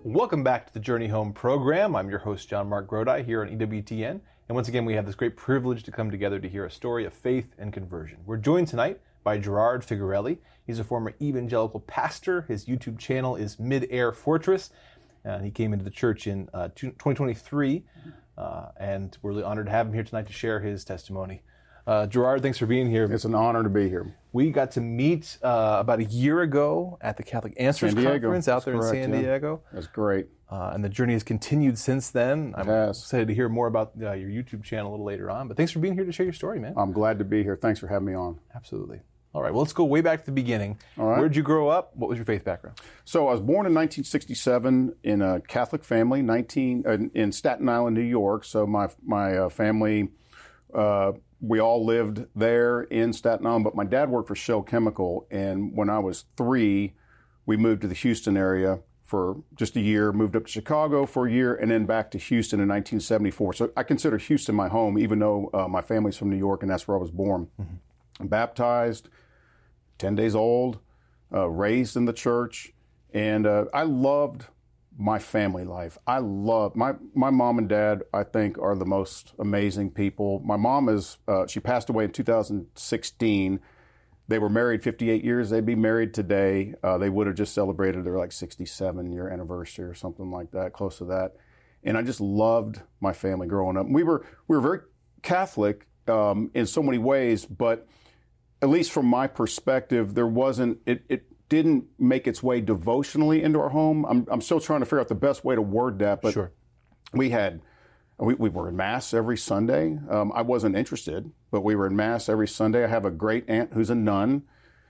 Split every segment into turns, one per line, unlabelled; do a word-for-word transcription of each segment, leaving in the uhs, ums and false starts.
Welcome back to the Journey Home program. I'm your host, John Mark Grodi, here on E W T N. And once again, we have this great privilege to come together to hear a story of faith and conversion. We're joined tonight by Gerard Figarelli. He's a former evangelical pastor. His YouTube channel is Mid-Air Fortress. Uh, he came into the church in uh, twenty twenty-three, uh, and we're really honored to have him here tonight to share his testimony. Uh, Gerard, thanks for being here.
It's an honor to be here.
We got to meet uh, about a year ago at the Catholic Answers Conference out there
That's
in
correct,
San
yeah.
Diego.
That's great.
Uh, and the journey has continued since then. I'm
has.
excited to hear more about uh, your YouTube channel a little later on. But thanks for being here to share your story, man.
I'm glad to be here. Thanks for having me on.
Absolutely. All right, well, let's go way back to the beginning.
All right.
Where did you grow up? What was your faith background?
So I was born in nineteen sixty-seven in a Catholic family, nineteen uh, in Staten Island, New York. So my my uh, family, uh, we all lived there in Staten Island, but my dad worked for Shell Chemical, and when I was three, we moved to the Houston area for just a year, moved up to Chicago for a year, and then back to Houston in nineteen seventy-four. So I consider Houston my home, even though uh, my family's from New York, and that's where I was born. Mm-hmm. Baptized, ten days old, uh, raised in the church, and uh, I loved my family life. I love my my mom and dad. I think are the most amazing people. My mom is uh, she passed away in two thousand sixteen. They were married fifty-eight years. They'd be married today. Uh, they would have just celebrated their like sixty-seven year anniversary or something like that, close to that. And I just loved my family growing up. We were we were very Catholic um, in so many ways, but at least from my perspective, there wasn't it. it didn't make its way devotionally into our home. I'm, I'm still trying to figure out the best way to word that, but
sure.
we had, we, we were in Mass every Sunday. Um, I wasn't interested, but we were in Mass every Sunday. I have a great aunt who's a nun.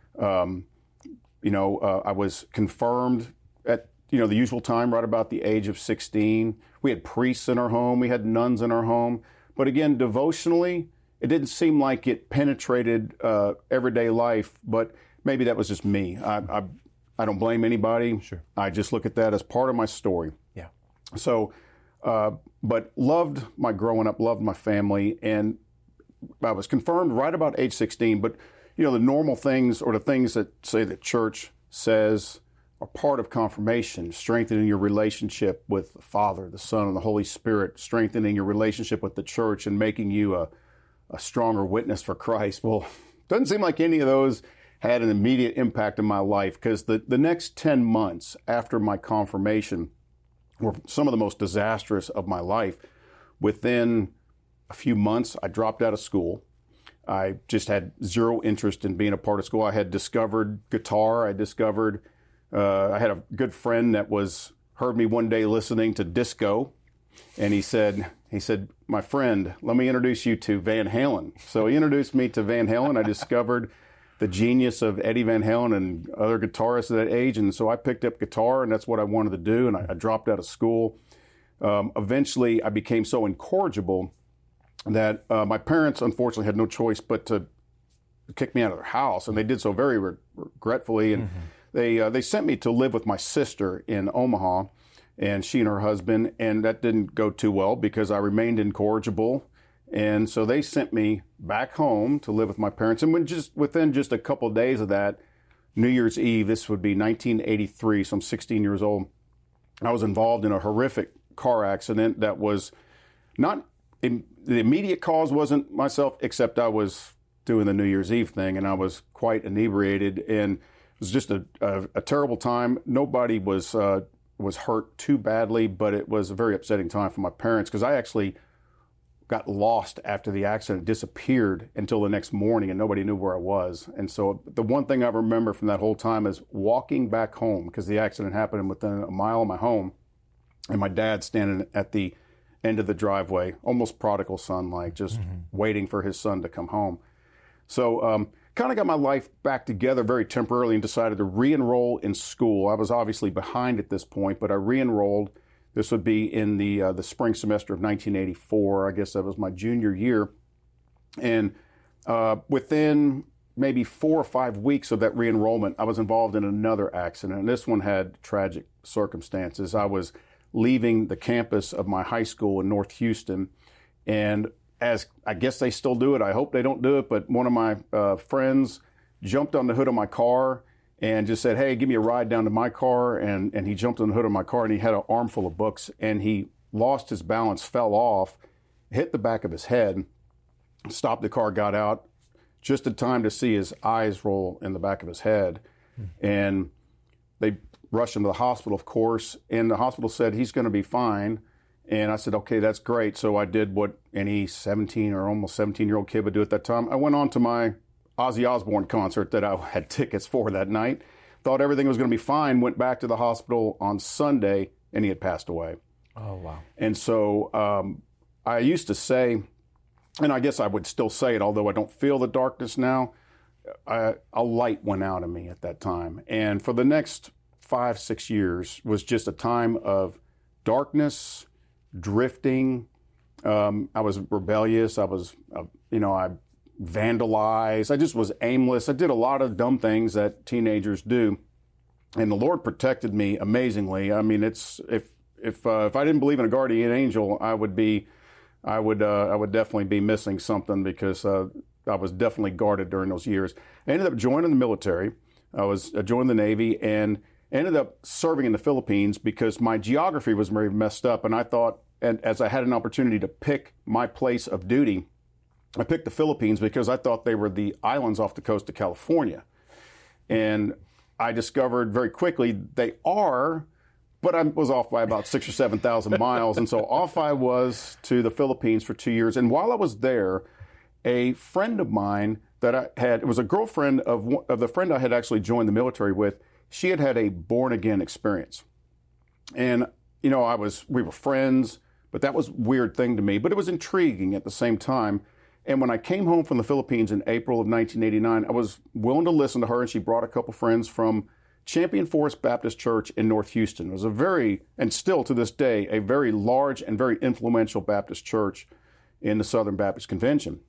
Um, you know, uh, I was confirmed at, you know, the usual time, right about the age of sixteen. We had priests in our home. We had nuns in our home. But again, devotionally, it didn't seem like it penetrated uh, everyday life, but maybe that was just me. I, I I don't blame anybody.
Sure.
I just look at that as part of my story.
Yeah.
So, uh, but loved my growing up, loved my family, and I was confirmed right about age sixteen. But, you know, the normal things or the things that, say, the church says are part of confirmation, strengthening your relationship with the Father, the Son, and the Holy Spirit, strengthening your relationship with the church and making you a, a stronger witness for Christ. Well, doesn't seem like any of those had an immediate impact in my life, because the, the next ten months after my confirmation were some of the most disastrous of my life. Within a few months, I dropped out of school. I just had zero interest in being a part of school. I had discovered guitar. I discovered, uh, I had a good friend that was, heard me one day listening to disco, and he said, he said, my friend, let me introduce you to Van Halen. So he introduced me to Van Halen. I discovered the genius of Eddie Van Halen and other guitarists at that age. And so I picked up guitar, and that's what I wanted to do. And I, I dropped out of school. Um, eventually, I became so incorrigible that uh, my parents, unfortunately, had no choice but to kick me out of their house. And they did so very re- regretfully. And mm-hmm. they uh, they sent me to live with my sister in Omaha, and she and her husband. And that didn't go too well because I remained incorrigible. And so they sent me back home to live with my parents. And when just within just a couple of days of that, New Year's Eve, this would be nineteen eighty-three, so I'm sixteen years old, I was involved in a horrific car accident that was not, in, the immediate cause wasn't myself, except I was doing the New Year's Eve thing, and I was quite inebriated, and it was just a, a, a terrible time. Nobody was, uh, was hurt too badly, but it was a very upsetting time for my parents, because I actually got lost after the accident, disappeared until the next morning, and nobody knew where I was. And so the one thing I remember from that whole time is walking back home, because the accident happened within a mile of my home, and my dad standing at the end of the driveway, almost prodigal son-like, just mm-hmm. waiting for his son to come home. So um, kind of got my life back together very temporarily and decided to re-enroll in school. I was obviously behind at this point, but I re-enrolled. This would be in the uh, the spring semester of nineteen eighty-four. I guess that was my junior year. And uh, within maybe four or five weeks of that re-enrollment, I was involved in another accident. And this one had tragic circumstances. I was leaving the campus of my high school in North Houston. And as I guess they still do it, I hope they don't do it, but one of my uh, friends jumped on the hood of my car and just said, hey, give me a ride down to my car. And, and he jumped on the hood of my car, and he had an armful of books, and he lost his balance, fell off, hit the back of his head, stopped the car, got out, just in time to see his eyes roll in the back of his head. Hmm. And they rushed him to the hospital, of course, and the hospital said he's going to be fine. And I said, okay, that's great. So I did what any seventeen or almost seventeen-year-old kid would do at that time. I went on to my Ozzy Osbourne concert that I had tickets for that night, thought everything was going to be fine, went back to the hospital on Sunday, and he had passed away.
Oh, wow.
And so um, I used to say, and I guess I would still say it, although I don't feel the darkness now, I, a light went out of me at that time. And for the next five, six years was just a time of darkness, drifting. Um, I was rebellious. I was, uh, you know, I vandalized. I just was aimless. I did a lot of dumb things that teenagers do. And the Lord protected me amazingly. I mean, it's if if uh, if I didn't believe in a guardian angel, I would be, I would uh, I would definitely be missing something, because uh, I was definitely guarded during those years. I ended up joining the military. I was I joined the Navy and ended up serving in the Philippines because my geography was very messed up, and I thought, and as I had an opportunity to pick my place of duty, I picked the Philippines because I thought they were the islands off the coast of California. And I discovered very quickly they are, but I was off by about six or seven thousand miles. And so off I was to the Philippines for two years. And while I was there, a friend of mine that I had, it was a girlfriend of, of the friend I had actually joined the military with, she had had a born-again experience. And, you know, I was, we were friends, but that was a weird thing to me. But it was intriguing at the same time. And when I came home from the Philippines in April of nineteen eighty-nine, I was willing to listen to her, and she brought a couple friends from Champion Forest Baptist Church in North Houston. It was a very, and still to this day, a very large and very influential Baptist church in the Southern Baptist Convention.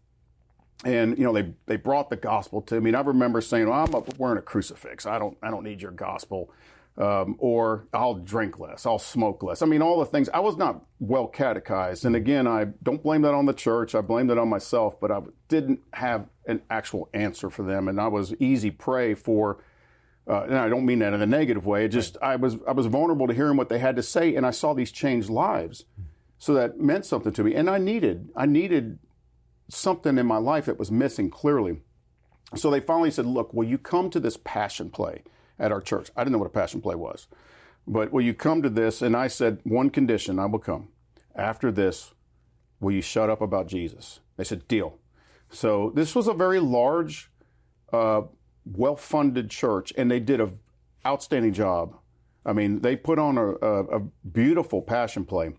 And, you know, they, they brought the gospel to me. And I remember saying, well, I'm up wearing a crucifix. I don't, I don't need your gospel. Um, or I'll drink less, I'll smoke less. I mean, all the things. I was not well catechized. And again, I don't blame that on the church. I blame that on myself, but I didn't have an actual answer for them. And I was easy prey for, uh, and I don't mean that in a negative way. It just, I was, I was vulnerable to hearing what they had to say. And I saw these changed lives. So that meant something to me. And I needed, I needed something in my life that was missing clearly. So they finally said, look, will you come to this passion play at our church? I didn't know what a passion play was. But will you come to this? And I said, one condition, I will come. After this, will you shut up about Jesus? They said, deal. So this was a very large, uh, well-funded church, and they did an outstanding job. I mean, they put on a, a, a beautiful passion play.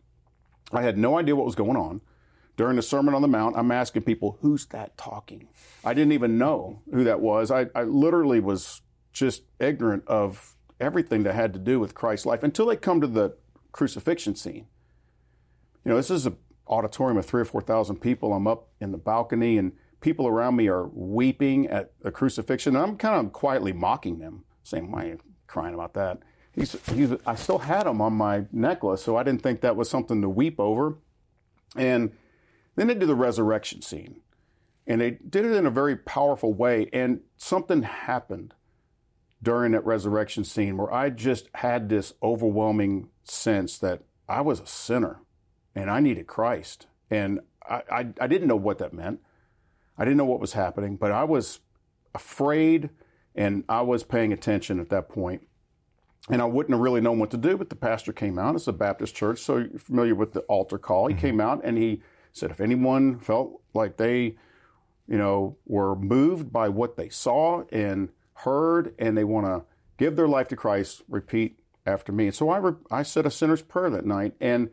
I had no idea what was going on. During the Sermon on the Mount, I'm asking people, who's that talking? I didn't even know who that was. I, I literally was just ignorant of everything that had to do with Christ's life until they come to the crucifixion scene. You know, this is an auditorium of three or four thousand people. I'm up in the balcony, and people around me are weeping at the crucifixion. And I'm kind of quietly mocking them, saying, why are you crying about that? He's, he's, I still had him on my necklace, so I didn't think that was something to weep over. And then they did the resurrection scene, and they did it in a very powerful way. And something happened during that resurrection scene where I just had this overwhelming sense that I was a sinner and I needed Christ. And I, I, I didn't know what that meant. I didn't know what was happening, but I was afraid, and I was paying attention at that point. And I wouldn't have really known what to do, but the pastor came out. It's a Baptist church, so you're familiar with the altar call. He mm-hmm. came out and he said, if anyone felt like they, you know, were moved by what they saw and heard, and they want to give their life to Christ, repeat after me. And so I, re- I said a sinner's prayer that night. And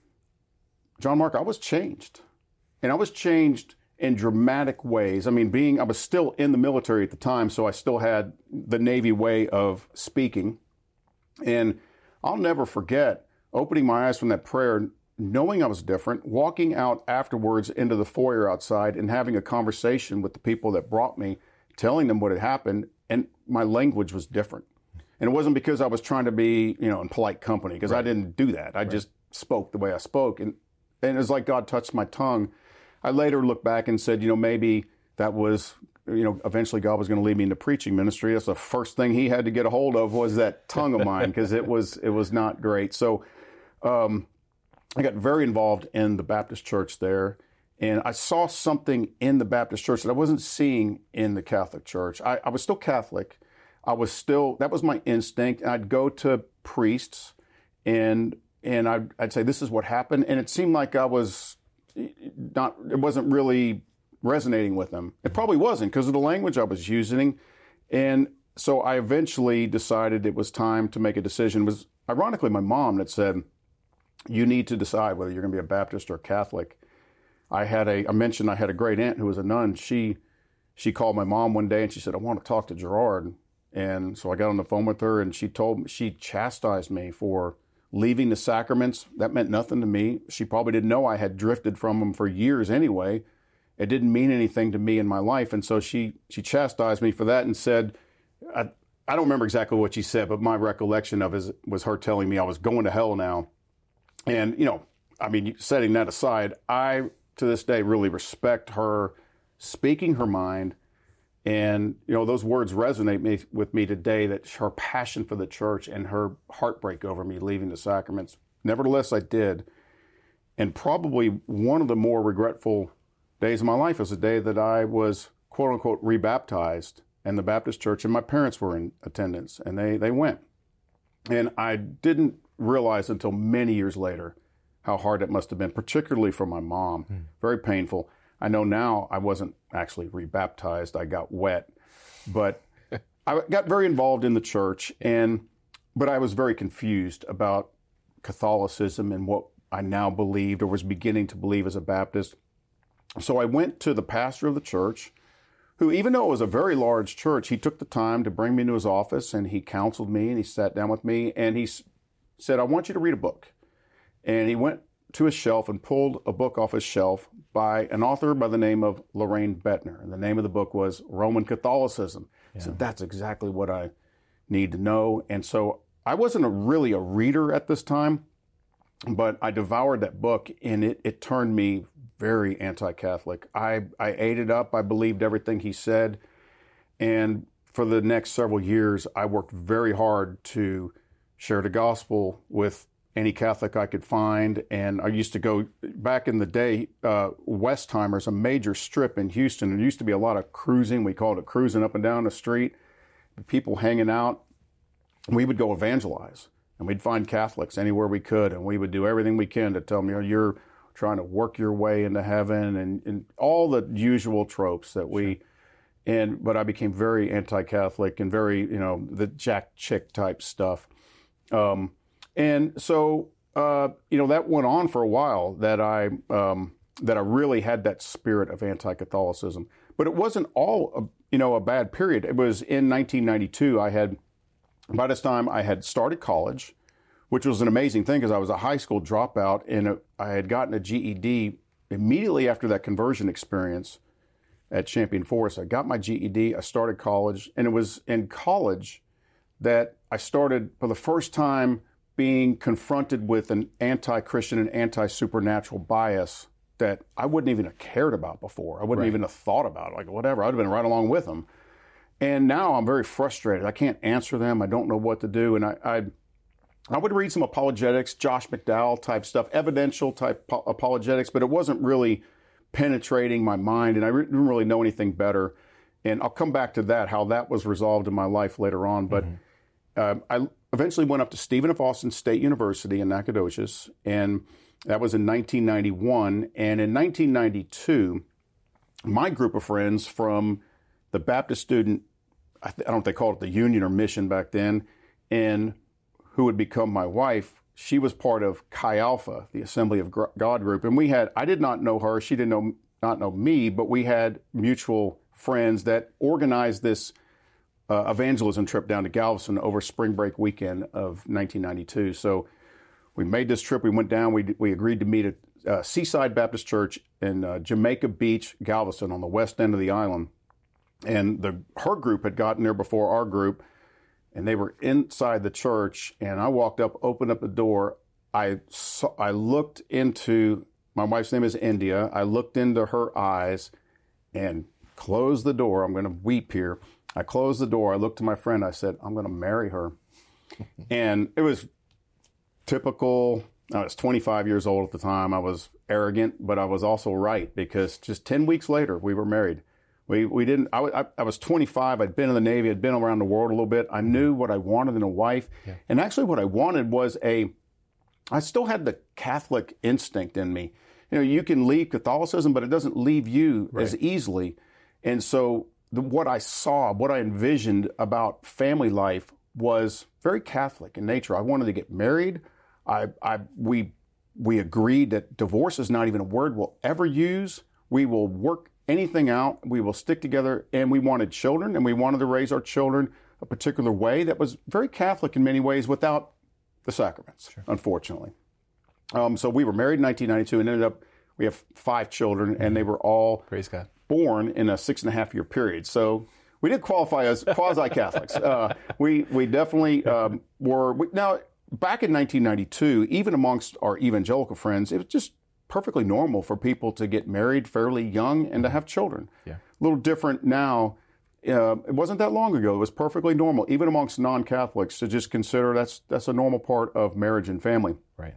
John Mark, I was changed. And I was changed in dramatic ways. I mean, being, I was still in the military at the time, so I still had the Navy way of speaking. And I'll never forget opening my eyes from that prayer, knowing I was different, walking out afterwards into the foyer outside and having a conversation with the people that brought me, telling them what had happened. And my language was different. And it wasn't because I was trying to be, you know, in polite company, because right. I didn't do that. I right. just spoke the way I spoke. And, and it was like God touched my tongue. I later looked back and said, you know, maybe that was you know, eventually God was going to lead me into preaching ministry. That's the first thing he had to get a hold of was that tongue of mine, because it was it was not great. So um, I got very involved in the Baptist church there, and I saw something in the Baptist church that I wasn't seeing in the Catholic church. I, I was still Catholic. I was still, that was my instinct. And I'd go to priests and and I'd, I'd say, this is what happened. And it seemed like I was not, it wasn't really resonating with them. It probably wasn't because of the language I was using. And so I eventually decided it was time to make a decision. It was ironically my mom that said, you need to decide whether you're going to be a Baptist or a Catholic. I had a, I mentioned I had a great aunt who was a nun. She, she called my mom one day and she said, I want to talk to Gerard. And so I got on the phone with her and she told me, she chastised me for leaving the sacraments. That meant nothing to me. She probably didn't know I had drifted from them for years anyway. It didn't mean anything to me in my life. And so she, she chastised me for that and said, I, I don't remember exactly what she said, but my recollection of it was her telling me I was going to hell now. And, you know, I mean, setting that aside, I, to this day, really respect her speaking her mind. And, you know, those words resonate me, with me today, that her passion for the church and her heartbreak over me leaving the sacraments. Nevertheless, I did. And probably one of the more regretful days of my life was the day that I was, quote unquote, rebaptized in the Baptist church, and my parents were in attendance, and they, they went. And I didn't realize until many years later how hard it must have been, particularly for my mom. Mm. Very painful. I know now I wasn't actually rebaptized. I got wet. But I got very involved in the church, and but I was very confused about Catholicism and what I now believed or was beginning to believe as a Baptist. So I went to the pastor of the church, who, even though it was a very large church, he took the time to bring me into his office, and he counseled me, and he sat down with me, and he said, I want you to read a book. And he went to his shelf and pulled a book off his shelf by an author by the name of Lorraine Bettner. And the name of the book was Roman Catholicism. Yeah. So that's exactly what I need to know. And so I wasn't a, really a reader at this time, but I devoured that book, and it, it turned me very anti-Catholic. I, I ate it up. I believed everything he said. And for the next several years, I worked very hard to share the gospel with any Catholic I could find. And I used to go, back in the day, uh, Westheimer's a major strip in Houston. There used to be a lot of cruising. We called it cruising up and down the street, people hanging out. We would go evangelize, and we'd find Catholics anywhere we could, and we would do everything we can to tell them, you know, you're trying to work your way into heaven, and, and all the usual tropes that we, sure. and, but I became very anti-Catholic and very, you know, the Jack Chick type stuff. Um, And so, uh, you know, that went on for a while, that I um, that I really had that spirit of anti-Catholicism. But it wasn't all, a, you know, a bad period. It was in nineteen ninety-two, I had, by this time, I had started college, which was an amazing thing because I was a high school dropout, and I had gotten a G E D immediately after that conversion experience at Champion Forest. I got my G E D, I started college, and it was in college that I started, for the first time, being confronted with an anti-Christian and anti-supernatural bias that I wouldn't even have cared about before. I wouldn't right. even have thought about it. Like, whatever, I'd have been right along with them. And now I'm very frustrated. I can't answer them. I don't know what to do. And I I, I would read some apologetics, Josh McDowell type stuff, evidential type po- apologetics, but it wasn't really penetrating my mind, and I didn't really know anything better. And I'll come back to that, how that was resolved in my life later on. But mm-hmm. uh, I eventually went up to Stephen F. Austin State University in Nacogdoches, and that was in nineteen ninety-one. And in nineteen ninety-two, my group of friends from the Baptist student, I, th- I don't know if they called it the Union or Mission back then, and who would become my wife, she was part of Chi Alpha, the Assembly of God group. And we had, I did not know her, she did know, not know me, but we had mutual friends that organized this Uh, evangelism trip down to Galveston over spring break weekend of nineteen ninety-two. So we made this trip. We went down. We we agreed to meet at uh, Seaside Baptist Church in uh, Jamaica Beach, Galveston, on the west end of the island. And the her group had gotten there before our group, and they were inside the church. And I walked up, opened up the door. I saw, I looked into, my wife's name is India. I looked into her eyes, and closed the door. I'm going to weep here. I closed the door. I looked to my friend. I said, I'm going to marry her. And it was typical. I was twenty-five years old at the time. I was arrogant, but I was also right, because just ten weeks later, we were married. We we didn't. I, I, I was twenty-five. I'd been in the Navy. I'd been around the world a little bit. I knew what I wanted in a wife, yeah. and actually, what I wanted was a. I still had the Catholic instinct in me. You know, you can leave Catholicism, but it doesn't leave you right. as easily. And so, the, what I saw, what I envisioned about family life was very Catholic in nature. I wanted to get married. I, I we we agreed that divorce is not even a word we'll ever use. We will work anything out. We will stick together, and we wanted children, and we wanted to raise our children a particular way that was very Catholic in many ways without the sacraments, sure. unfortunately. Um, so we were married in nineteen ninety-two and ended up, we have five children, mm-hmm. and they were all
Praise God.
born in a six and a half year period. So we did qualify as quasi-Catholics. uh, we, we definitely um, were, we, now back in nineteen ninety-two, even amongst our evangelical friends, it was just perfectly normal for people to get married fairly young and to have children.
Yeah.
A little different now. Uh, it wasn't that long ago. It was perfectly normal, even amongst non-Catholics, to just consider that's that's a normal part of marriage and family.
Right.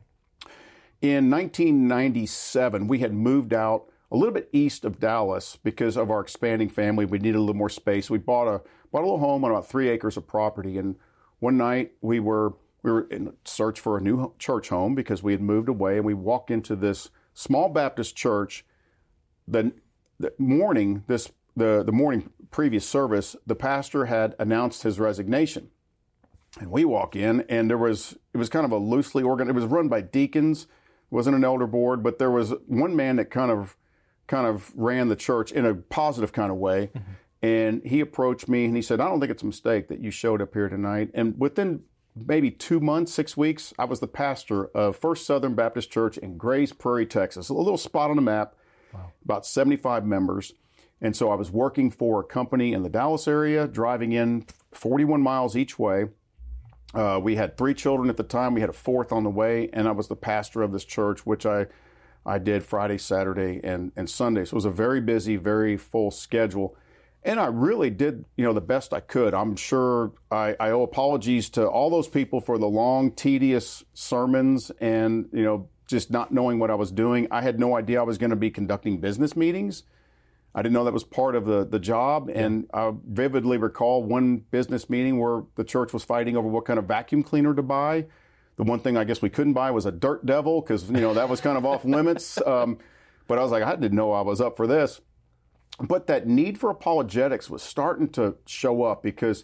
In nineteen ninety-seven, we had moved out a little bit east of Dallas because of our expanding family. We needed a little more space. We bought a bought a little home on about three acres of property, and one night we were we were in search for a new church home because we had moved away, and we walked into this small Baptist church. The, the morning, this the, the morning previous service, the pastor had announced his resignation. And we walk in, and there was, it was kind of a loosely organized, it was run by deacons. It wasn't an elder board, but there was one man that kind of, kind of ran the church in a positive kind of way. Mm-hmm. And he approached me, and he said, I don't think it's a mistake that you showed up here tonight. And within maybe two months, six weeks, I was the pastor of First Southern Baptist Church in Grays Prairie, Texas, a little spot on the map, wow. about seventy-five members. And so I was working for a company in the Dallas area, driving in forty-one miles each way. Uh, we had three children at the time. We had a fourth on the way, and I was the pastor of this church, which I, I did Friday, Saturday, and, and Sunday. So it was a very busy, very full schedule. And I really did, you know, the best I could. I'm sure I, I owe apologies to all those people for the long, tedious sermons and, you know, just not knowing what I was doing. I had no idea I was going to be conducting business meetings. I didn't know that was part of the, the job. Yeah. And I vividly recall one business meeting where the church was fighting over what kind of vacuum cleaner to buy. The one thing I guess we couldn't buy was a Dirt Devil because, you know, that was kind of off limits. Um, but I was like, I didn't know I was up for this. But that need for apologetics was starting to show up because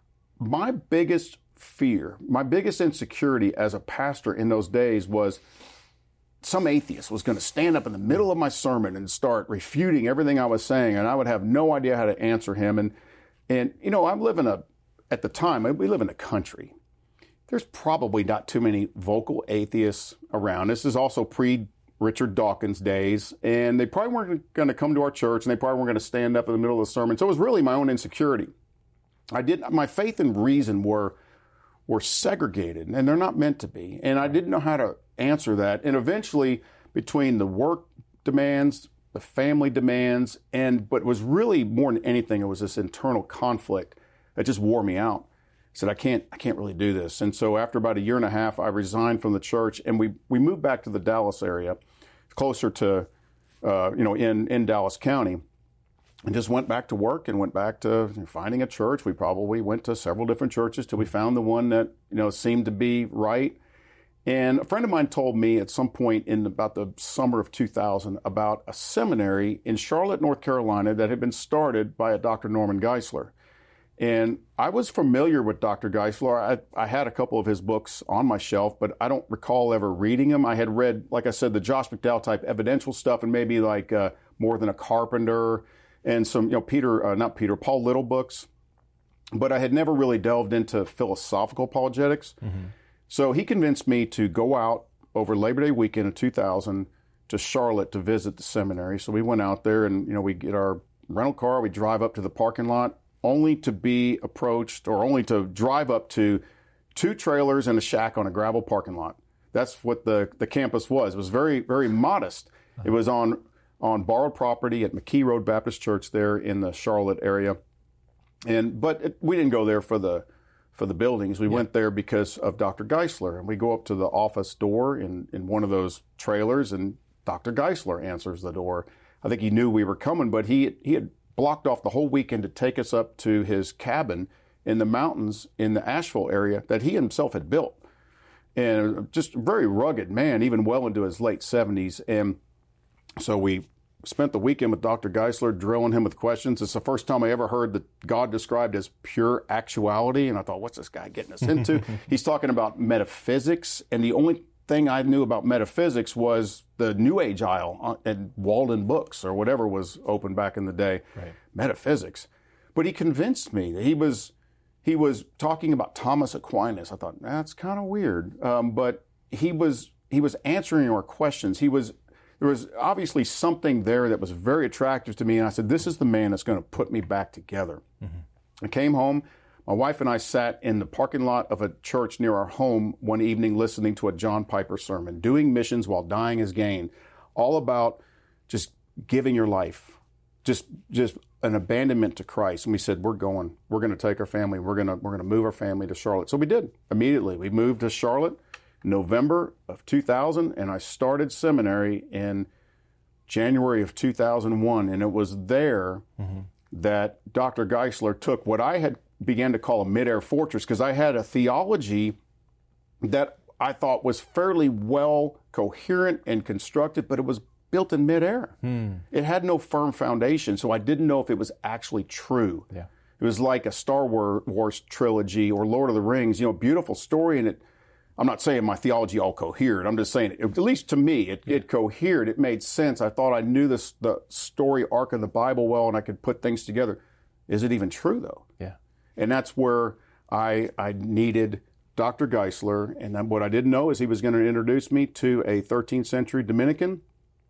my biggest fear, my biggest insecurity as a pastor in those days was some atheist was going to stand up in the middle of my sermon and start refuting everything I was saying, and I would have no idea how to answer him. And, and you know, I live in a, at the time, we live in a country. There's probably not too many vocal atheists around. This is also pre Richard Dawkins days, and they probably weren't going to come to our church, and they probably weren't going to stand up in the middle of the sermon. So it was really my own insecurity. I did my faith and reason were were segregated, and they're not meant to be. And I didn't know how to answer that. And eventually, between the work demands, the family demands, and but was really more than anything, it was this internal conflict that just wore me out. I said, I can't, I can't really do this. And so after about a year and a half, I resigned from the church, and we we moved back to the Dallas area, closer to, uh, you know, in, in Dallas County, and just went back to work and went back to finding a church. We probably went to several different churches till we found the one that, you know, seemed to be right. And a friend of mine told me at some point in about the summer of two thousand about a seminary in Charlotte, North Carolina that had been started by a Doctor Norman Geisler. And I was familiar with Doctor Geisler. I, I had a couple of his books on my shelf, but I don't recall ever reading them. I had read, like I said, the Josh McDowell type evidential stuff, and maybe like uh, More Than a Carpenter, and some, you know, Peter, uh, not Peter, Paul Little books. But I had never really delved into philosophical apologetics. Mm-hmm. So he convinced me to go out over Labor Day weekend of two thousand to Charlotte to visit the seminary. So we went out there, and, you know, we get our rental car, we drive up to the parking lot, only to be approached, or only to drive up to two trailers and a shack on a gravel parking lot. That's what the, the campus was. It was very, very modest. Uh-huh. It was on on borrowed property at McKee Road Baptist Church there in the Charlotte area. And but it, we didn't go there for the for the buildings. We yeah. went there because of Doctor Geisler. And we go up to the office door in, in one of those trailers, and Doctor Geisler answers the door. I think he knew we were coming, but he he had blocked off the whole weekend to take us up to his cabin in the mountains in the Asheville area that he himself had built. And just a very rugged man, even well into his late seventies. And so we spent the weekend with Doctor Geisler, drilling him with questions. It's the first time I ever heard that God described as pure actuality. And I thought, what's this guy getting us into? He's talking about metaphysics. And the only thing I knew about metaphysics was the New Age aisle at Walden Books or whatever was open back in the day.
Right.
Metaphysics. But he convinced me that he was he was talking about Thomas Aquinas. I thought, that's kind of weird. Um, but he was he was answering our questions. He was there was obviously something there that was very attractive to me. And I said, this is the man that's going to put me back together. Mm-hmm. I came home. My wife and I sat in the parking lot of a church near our home one evening listening to a John Piper sermon, Doing Missions While Dying is Gain, all about just giving your life, just just an abandonment to Christ. And we said, we're going. We're going to take our family. We're going to we're going to move our family to Charlotte. So we did immediately. We moved to Charlotte in November of two thousand, and I started seminary in January of two thousand one. And it was there mm-hmm. that Doctor Geisler took what I had began to call a mid-air fortress, because I had a theology that I thought was fairly well coherent and constructed, but it was built in midair. Hmm. It had no firm foundation, so I didn't know if it was actually true.
Yeah.
It was like a Star Wars trilogy or Lord of the Rings, you know, beautiful story, and it. I'm not saying my theology all cohered. I'm just saying, at least to me, it, yeah. it cohered. It made sense. I thought I knew this, the story arc of the Bible well, and I could put things together. Is it even true, though?
Yeah.
And that's where I I needed Doctor Geisler. And then what I didn't know is he was going to introduce me to a thirteenth century Dominican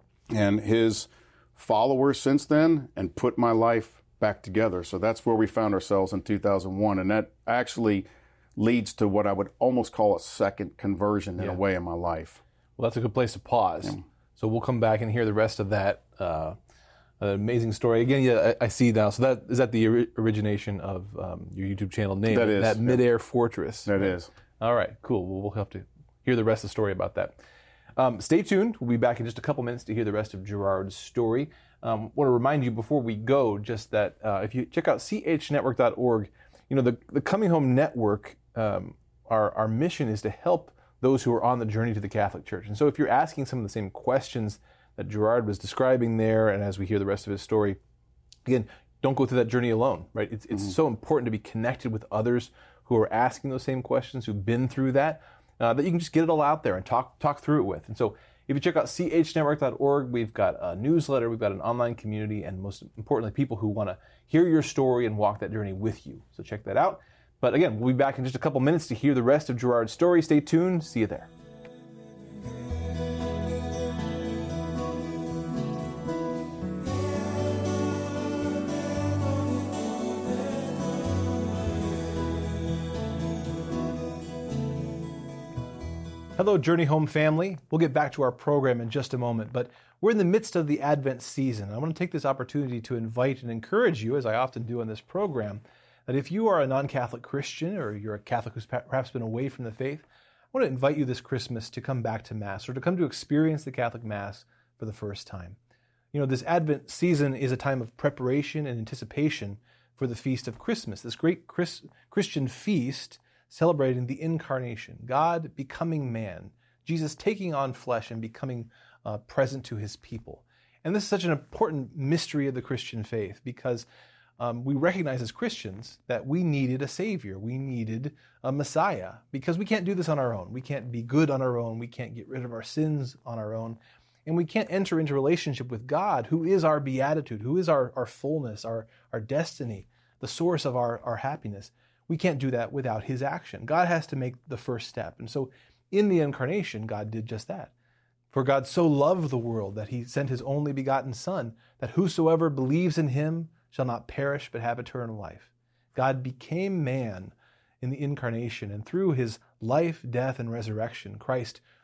and his followers since then, and put my life back together. So that's where we found ourselves in two thousand one. And that actually leads to what I would almost call a second conversion in yeah. a way in my life.
Well, that's a good place to pause. Yeah. So we'll come back and hear the rest of that uh, amazing story. Again, yeah, I, I see now. So that is that the ori- origination of um, your YouTube channel name?
That is.
That Mid-Air Fortress.
That right? is.
All right, cool. Well, we'll have to hear the rest of the story about that. Um, stay tuned. We'll be back in just a couple minutes to hear the rest of Gerard's story. Um, want to remind you before we go just that uh, if you check out c h network dot org, you know, the, the Coming Home Network, um, our, our mission is to help those who are on the journey to the Catholic Church. And so if you're asking some of the same questions that Gerard was describing there, and as we hear the rest of his story, again, don't go through that journey alone, right? It's, it's mm-hmm. so important to be connected with others who are asking those same questions, who've been through that, uh, that you can just get it all out there and talk talk through it with. And so if you check out c h network dot org, we've got a newsletter, we've got an online community, and most importantly, people who want to hear your story and walk that journey with you. So check that out. But again, we'll be back in just a couple minutes to hear the rest of Gerard's story. Stay tuned. See you there. Hello, Journey Home family. We'll get back to our program in just a moment, but we're in the midst of the Advent season. I want to take this opportunity to invite and encourage you, as I often do on this program, that if you are a non-Catholic Christian or you're a Catholic who's perhaps been away from the faith, I want to invite you this Christmas to come back to Mass or to come to experience the Catholic Mass for the first time. You know, this Advent season is a time of preparation and anticipation for the feast of Christmas, this great Chris, Christian feast celebrating the Incarnation, God becoming man, Jesus taking on flesh and becoming uh, present to his people. And this is such an important mystery of the Christian faith because um, we recognize as Christians that we needed a Savior. We needed a Messiah because we can't do this on our own. We can't be good on our own. We can't get rid of our sins on our own. And we can't enter into relationship with God, who is our beatitude, who is our, our fullness, our, our destiny, the source of our, our happiness. We can't do that without his action. God has to make the first step. And so in the Incarnation, God did just that. For God so loved the world that he sent his only begotten Son, that whosoever believes in him shall not perish but have eternal life. God became man in the Incarnation, and through his life, death, and resurrection, Christ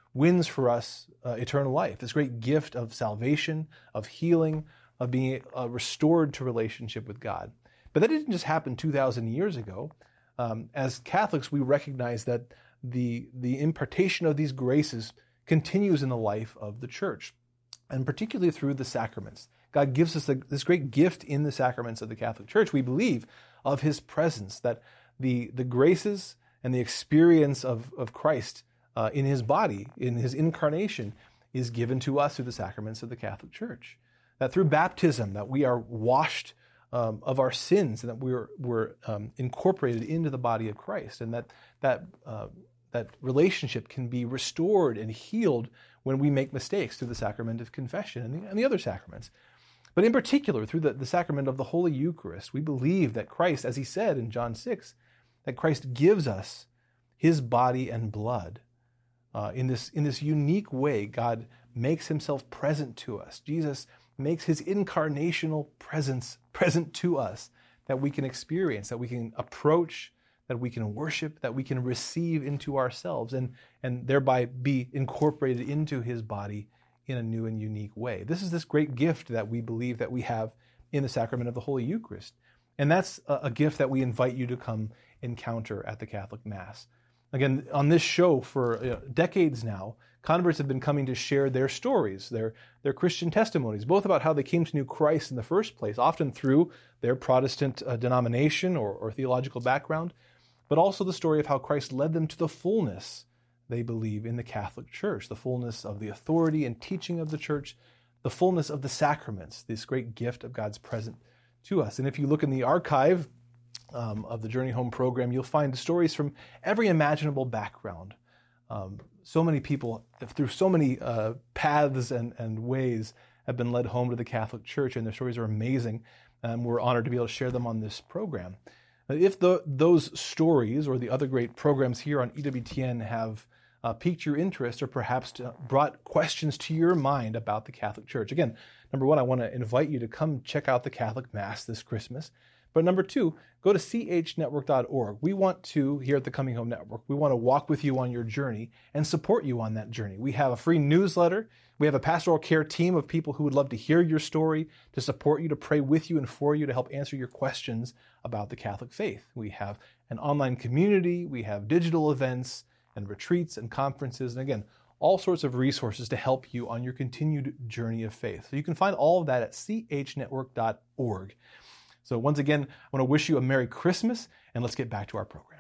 wins for us uh, eternal life, this great gift of salvation, of healing, of being uh, restored to relationship with God. But that didn't just happen two thousand years ago. Um, as Catholics, we recognize that the, the impartation of these graces continues in the life of the church, and particularly through the sacraments. God gives us the, this great gift in the sacraments of the Catholic Church, we believe, of his presence, that the, the graces and the experience of, of Christ uh, in his body, in his incarnation, is given to us through the sacraments of the Catholic Church. That through baptism, that we are washed um, of our sins, and that we're, we're um, incorporated into the body of Christ, and that that uh, that relationship can be restored and healed when we make mistakes through the sacrament of confession and the, and the other sacraments. But in particular, through the, the sacrament of the Holy Eucharist, we believe that Christ, as he said in John six, that Christ gives us his body and blood. Uh, in this in this unique way, God makes himself present to us. Jesus makes his incarnational presence present to us, that we can experience, that we can approach, that we can worship, that we can receive into ourselves, and, and thereby be incorporated into his body in a new and unique way. This is this great gift that we believe that we have in the sacrament of the Holy Eucharist. And that's a, a gift that we invite you to come encounter at the Catholic Mass. Again, on this show for you know, decades now, converts have been coming to share their stories, their, their Christian testimonies, both about how they came to know Christ in the first place, often through their Protestant uh, denomination or, or theological background, but also the story of how Christ led them to the fullness, they believe, in the Catholic Church, the fullness of the authority and teaching of the Church, the fullness of the sacraments, this great gift of God's presence to us. And if you look in the archive um, of the Journey Home program, you'll find stories from every imaginable background. Um, so many people, through so many uh, paths and, and ways, have been led home to the Catholic Church, and their stories are amazing, and we're honored to be able to share them on this program. If the, those stories or the other great programs here on E W T N have uh, piqued your interest or perhaps to, brought questions to your mind about the Catholic Church, again, number one, I want to invite you to come check out the Catholic Mass this Christmas. But number two, go to c h network dot org. We want to, here at the Coming Home Network, we want to walk with you on your journey and support you on that journey. We have a free newsletter. We have a pastoral care team of people who would love to hear your story, to support you, to pray with you and for you, to help answer your questions about the Catholic faith. We have an online community. We have digital events and retreats and conferences. And again, all sorts of resources to help you on your continued journey of faith. So you can find all of that at c h network dot org. So once again, I want to wish you a Merry Christmas, and let's get back to our program.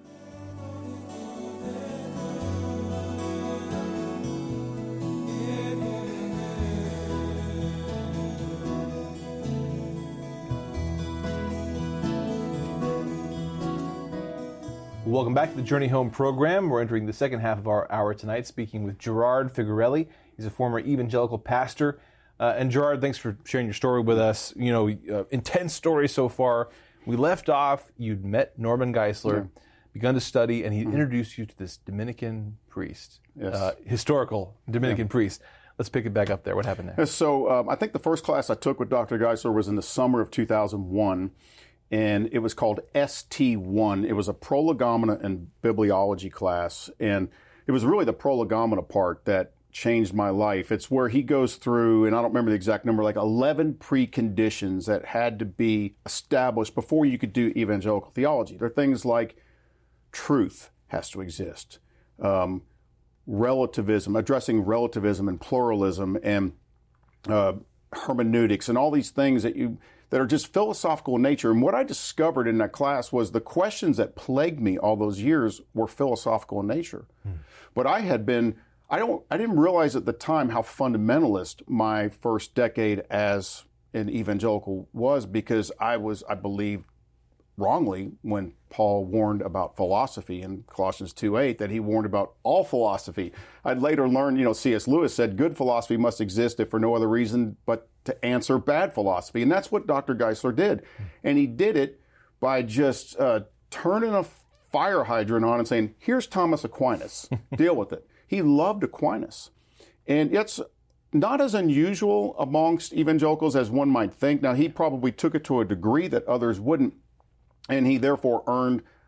Welcome back to the Journey Home program. We're entering the second half of our hour tonight, speaking with Gerard Figarelli. He's a former evangelical pastor. Uh, and Gerard, thanks for sharing your story with us. You know, uh, intense story so far. We left off, you'd met Norman Geisler, yeah. begun to study, and he mm-hmm. introduced you to this Dominican priest,
yes.
uh, historical Dominican yeah. priest. Let's pick it back up there. What happened there?
So um, I think the first class I took with Doctor Geisler was in the summer of two thousand one, and it was called S T one. It was a prolegomena and bibliology class, and it was really the prolegomena part that changed my life. It's where he goes through, and I don't remember the exact number, like eleven preconditions that had to be established before you could do evangelical theology. There are things like truth has to exist, um, relativism, addressing relativism and pluralism, and uh, hermeneutics, and all these things that you that are just philosophical in nature. And what I discovered in that class was the questions that plagued me all those years were philosophical in nature. Hmm. But I had been I don't. I didn't realize at the time how fundamentalist my first decade as an evangelical was, because I was, I believed wrongly when Paul warned about philosophy in Colossians two eight, that he warned about all philosophy. I'd later learned, you know, C S Lewis said good philosophy must exist if for no other reason but to answer bad philosophy. And that's what Doctor Geisler did. And he did it by just uh, turning a fire hydrant on and saying, here's Thomas Aquinas, deal with it. He loved Aquinas. And it's not as unusual amongst evangelicals as one might think. Now, he probably took it to a degree that others wouldn't, and he therefore earned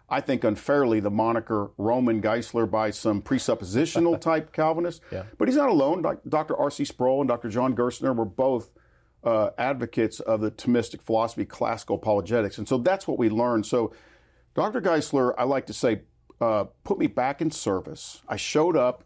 I think unfairly, the moniker Roman Geisler by some presuppositional type Calvinists.
Yeah.
But he's not alone. Doctor R C Sproul and Doctor John Gerstner were both uh, advocates of the Thomistic philosophy, classical apologetics. And so that's what we learned. So Doctor Geisler, I like to say, uh, put me back in service. I showed up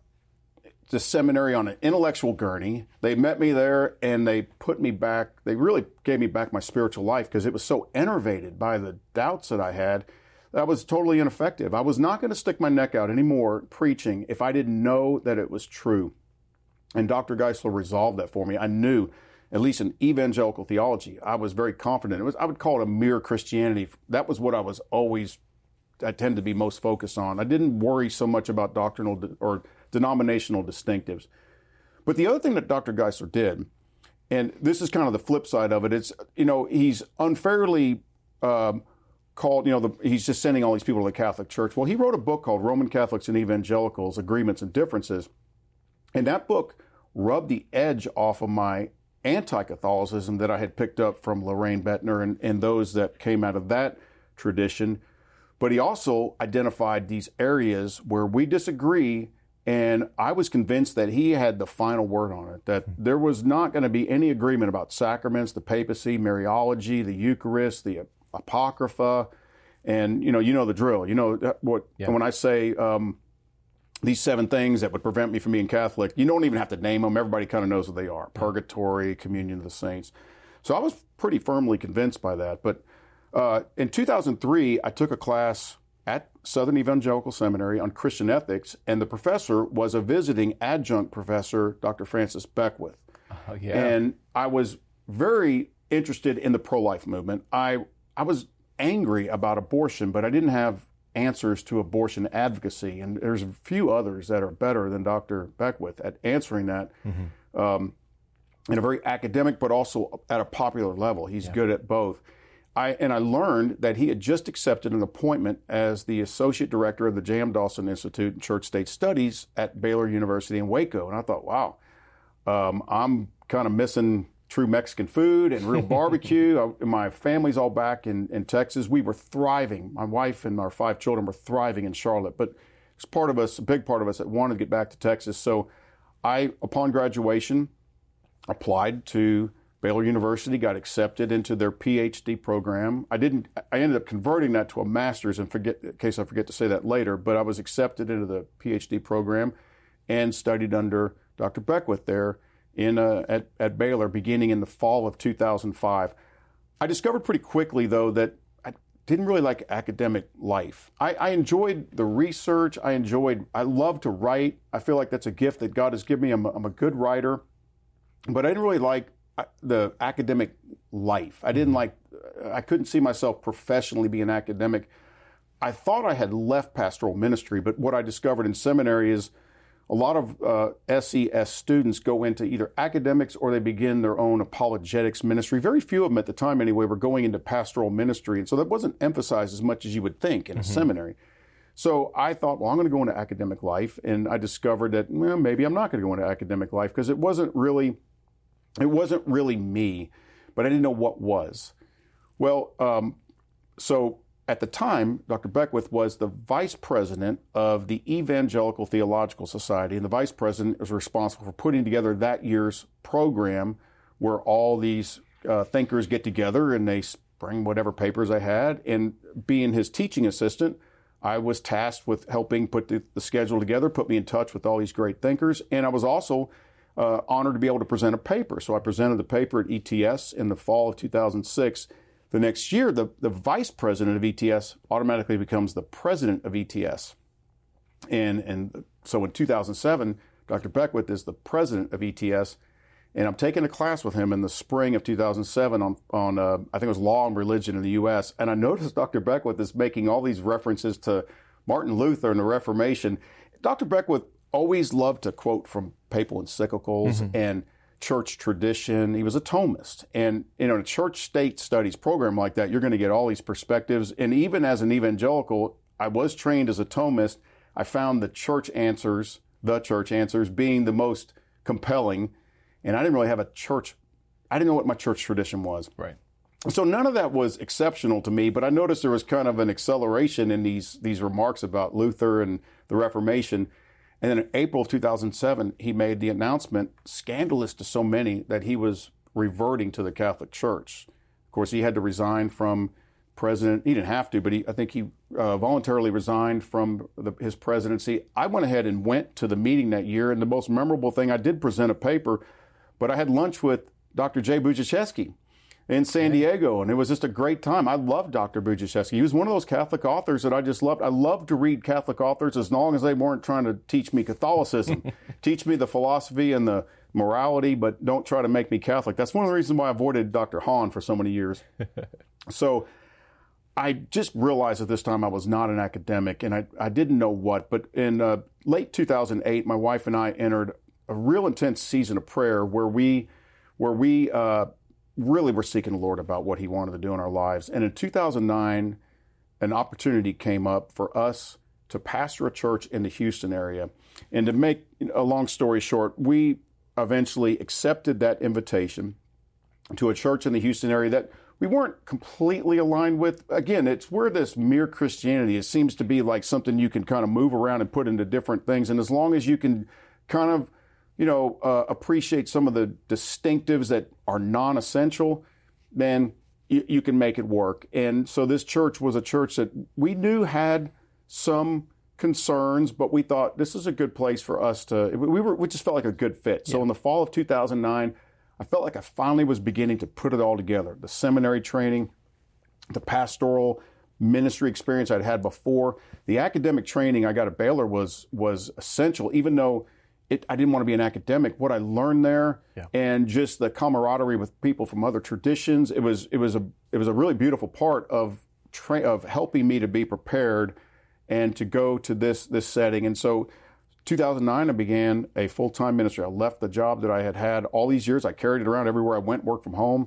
to seminary on an intellectual gurney. They met me there and they put me back. They really gave me back my spiritual life because it was so enervated by the doubts that I had. That was totally ineffective. I was not going to stick my neck out anymore preaching if I didn't know that it was true. And Doctor Geisler resolved that for me. I knew, at least in evangelical theology, I was very confident. It was, I would call it a mere Christianity. That was what I was always, I tend to be most focused on. I didn't worry so much about doctrinal de- or denominational distinctives. But the other thing that Doctor Geisler did, and this is kind of the flip side of it, it's, you know, he's unfairly um, called, you know, the, he's just sending all these people to the Catholic Church. Well, he wrote a book called Roman Catholics and Evangelicals, Agreements and Differences. And that book rubbed the edge off of my anti-Catholicism that I had picked up from Loraine Boettner and, and those that came out of that tradition. But he also identified these areas where we disagree, and I was convinced that he had the final word on it, that there was not going to be any agreement about sacraments, the papacy, Mariology, the Eucharist, the Apocrypha, and you know, you know the drill. You know what yeah. when I say um, these seven things that would prevent me from being Catholic, you don't even have to name them. Everybody kind of knows what they are: purgatory, communion of the saints. So I was pretty firmly convinced by that. But uh, in two thousand three, I took a class at Southern Evangelical Seminary on Christian ethics, and the professor was a visiting adjunct professor, Doctor Francis Beckwith.
Oh, yeah.
And I was very interested in the pro-life movement. I I was angry about abortion, but I didn't have answers to abortion advocacy. And there's a few others that are better than Doctor Beckwith at answering that mm-hmm. um, in a very academic, but also at a popular level. He's yeah. good at both. I and I learned that he had just accepted an appointment as the associate director of the J M Dawson Institute in Church State Studies at Baylor University in Waco. And I thought, wow, um, I'm kind of missing true Mexican food and real barbecue. I, my family's all back in, in Texas. We were thriving. My wife and our five children were thriving in Charlotte. But it's part of us, a big part of us that wanted to get back to Texas. So I, upon graduation, applied to Baylor University, got accepted into their P H D program. I didn't. I ended up converting that to a master's, and forget in case I forget to say that later. But I was accepted into the P H D program, and studied under Doctor Beckwith there in uh, at at Baylor, beginning in the fall of two thousand five. I discovered pretty quickly, though, that I didn't really like academic life. I, I enjoyed the research. I enjoyed. I love to write. I feel like that's a gift that God has given me. I'm a, I'm a good writer, but I didn't really like the academic life. I didn't like, I couldn't see myself professionally being an academic. I thought I had left pastoral ministry, but what I discovered in seminary is a lot of uh, S E S students go into either academics or they begin their own apologetics ministry. Very few of them at the time anyway were going into pastoral ministry, and so that wasn't emphasized as much as you would think in a mm-hmm. seminary. So I thought, well, I'm going to go into academic life, and I discovered that, well, maybe I'm not going to go into academic life because it wasn't really It wasn't really me, but I didn't know what was. Well, um, so at the time, Doctor Beckwith was the vice president of the Evangelical Theological Society, and the vice president was responsible for putting together that year's program where all these uh, thinkers get together and they bring whatever papers they had. And being his teaching assistant, I was tasked with helping put the, the schedule together, put me in touch with all these great thinkers, and I was also Uh, honored to be able to present a paper. So I presented the paper at E T S in the fall of two thousand six. The next year, the, the vice president of E T S automatically becomes the president of E T S. And, and so in two thousand seven, Doctor Beckwith is the president of E T S, and I'm taking a class with him in the spring of two thousand seven on, on uh, I think it was law and religion in the U S, and I noticed Doctor Beckwith is making all these references to Martin Luther and the Reformation. Doctor Beckwith always loved to quote from papal encyclicals mm-hmm. and church tradition. He was a Thomist. And you know, in a church-state studies program like that, you're going to get all these perspectives. And even as an evangelical, I was trained as a Thomist. I found the church answers, the church answers, being the most compelling. And I didn't really have a church, I didn't know what my church tradition was.
Right.
So none of that was exceptional to me, but I noticed there was kind of an acceleration in these these remarks about Luther and the Reformation. And then in April of two thousand seven, he made the announcement, scandalous to so many, that he was reverting to the Catholic Church. Of course, he had to resign from president. He didn't have to, but he, I think he uh, voluntarily resigned from the, his presidency. I went ahead and went to the meeting that year, and the most memorable thing, I did present a paper, but I had lunch with Doctor Jay Budziszewski in San Diego, and it was just a great time. I loved Doctor Budziszewski. He was one of those Catholic authors that I just loved. I loved to read Catholic authors as long as they weren't trying to teach me Catholicism, teach me the philosophy and the morality, but don't try to make me Catholic. That's one of the reasons why I avoided Doctor Hahn for so many years. So I just realized at this time I was not an academic, and I, I didn't know what. But in uh, late two thousand eight, my wife and I entered a real intense season of prayer where we, where we, uh, really were seeking the Lord about what he wanted to do in our lives. And in two thousand nine, an opportunity came up for us to pastor a church in the Houston area. And to make a long story short, we eventually accepted that invitation to a church in the Houston area that we weren't completely aligned with. Again, it's where this mere Christianity, it seems to be like something you can kind of move around and put into different things. And as long as you can kind of you know, uh, appreciate some of the distinctives that are non-essential, then you, you can make it work. And so this church was a church that we knew had some concerns, but we thought this is a good place for us to, we were, we just felt like a good fit. So yeah. In the fall of two thousand nine, I felt like I finally was beginning to put it all together. The seminary training, the pastoral ministry experience I'd had before, the academic training I got at Baylor was, was essential, even though It, I didn't want to be an academic. What I learned there, yeah. and just the camaraderie with people from other traditions, it was it was a it was a really beautiful part of tra- of helping me to be prepared and to go to this this setting. And so, two thousand nine, I began a full time ministry. I left the job that I had had all these years. I carried it around everywhere I went, worked from home,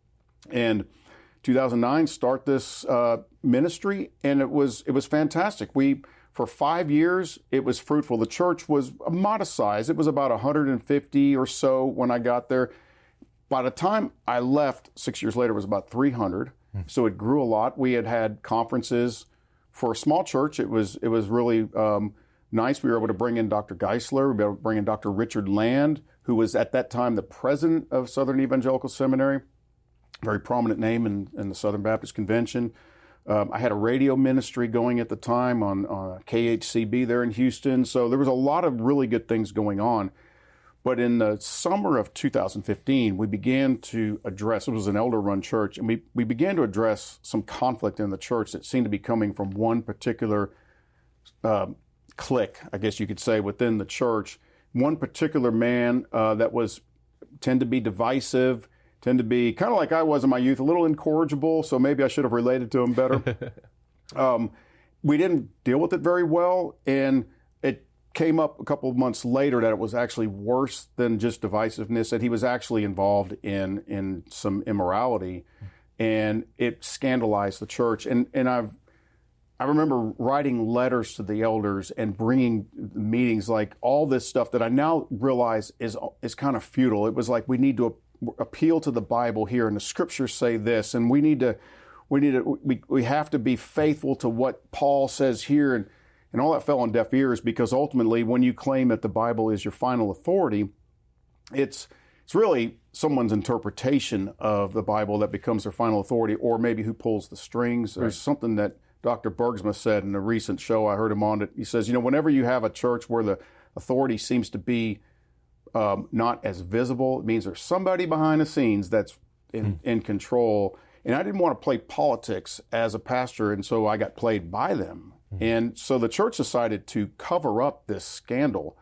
and two thousand nine start this uh, ministry, and it was it was fantastic. We For five years, it was fruitful. The church was a modest size. It was about one hundred fifty or so when I got there. By the time I left, six years later, it was about three hundred. Mm. So it grew a lot. We had had conferences. For a small church, it was it was really um, nice. We were able to bring in Doctor Geisler. We were able to bring in Doctor Richard Land, who was at that time the president of Southern Evangelical Seminary, very prominent name in, in the Southern Baptist Convention. Um, I had a radio ministry going at the time on, on K H C B there in Houston. So there was a lot of really good things going on. But in the summer of two thousand fifteen, we began to address, it was an elder-run church, and we, we began to address some conflict in the church that seemed to be coming from one particular uh, clique, I guess you could say, within the church. One particular man uh, that was tend to be divisive, tend to be kind of like I was in my youth, a little incorrigible, so maybe I should have related to him better. um, we didn't deal with it very well, and it came up a couple of months later that it was actually worse than just divisiveness, that he was actually involved in in some immorality, and it scandalized the church. And and I've I remember writing letters to the elders and bringing meetings, like all this stuff that I now realize is is kind of futile. It was like, we need to appeal to the Bible here, and the scriptures say this, and we need to, we need to, we, we have to be faithful to what Paul says here, and, and all that fell on deaf ears, because ultimately, when you claim that the Bible is your final authority, it's it's really someone's interpretation of the Bible that becomes their final authority, or maybe who pulls the strings. Right. There's something that Doctor Bergsma said in a recent show I heard him on. It he says, you know, whenever you have a church where the authority seems to be Um, not as visible, it means there's somebody behind the scenes that's in, mm. in control. And I didn't want to play politics as a pastor, and so I got played by them. Mm. And so the church decided to cover up this scandal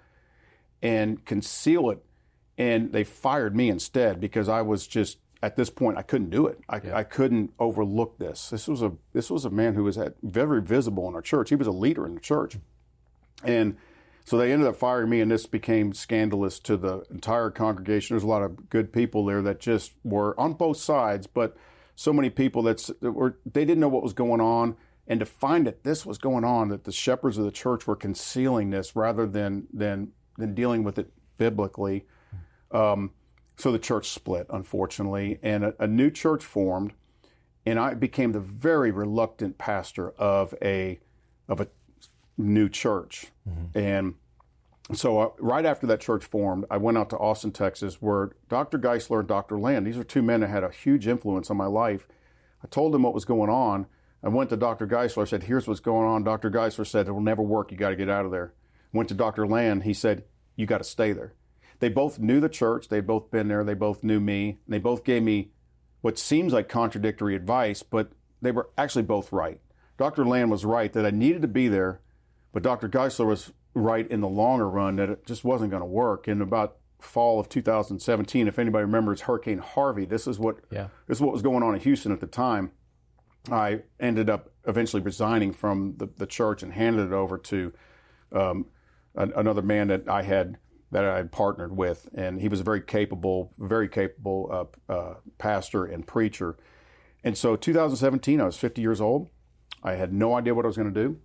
and conceal it, and they fired me instead, because I was just, at this point, I couldn't do it. I, yeah. I couldn't overlook this. This was a this was a man who was at, very visible in our church. He was a leader in the church. And so they ended up firing me, and this became scandalous to the entire congregation. There's a lot of good people there that just were on both sides, but so many people that's, that were, they didn't know what was going on. And to find that this was going on, that the shepherds of the church were concealing this rather than than than dealing with it biblically. Um, so the church split, unfortunately, and a, a new church formed. and I became the very reluctant pastor of a of a new church. Mm-hmm. And so uh, right after that church formed, I went out to Austin, Texas, where Doctor Geisler and Doctor Land, these are two men that had a huge influence on my life. I told them what was going on. I went to Doctor Geisler. I said, here's what's going on. Doctor Geisler said, it will never work. You got to get out of there. Went to Doctor Land. He said, you got to stay there. They both knew the church. They'd both been there. They both knew me. They both gave me what seems like contradictory advice, but they were actually both right. Doctor Land was right that I needed to be there, but Doctor Geisler was right in the longer run that it just wasn't going to work. In about fall of two thousand seventeen, if anybody remembers Hurricane Harvey, this is what yeah. this is what was going on in Houston at the time. I ended up eventually resigning from the, the church and handed it over to um, an, another man that I had that I had partnered with, and he was a very capable, very capable uh, uh, pastor and preacher. And so, two thousand seventeen, I was fifty years old. I had no idea what I was going to do,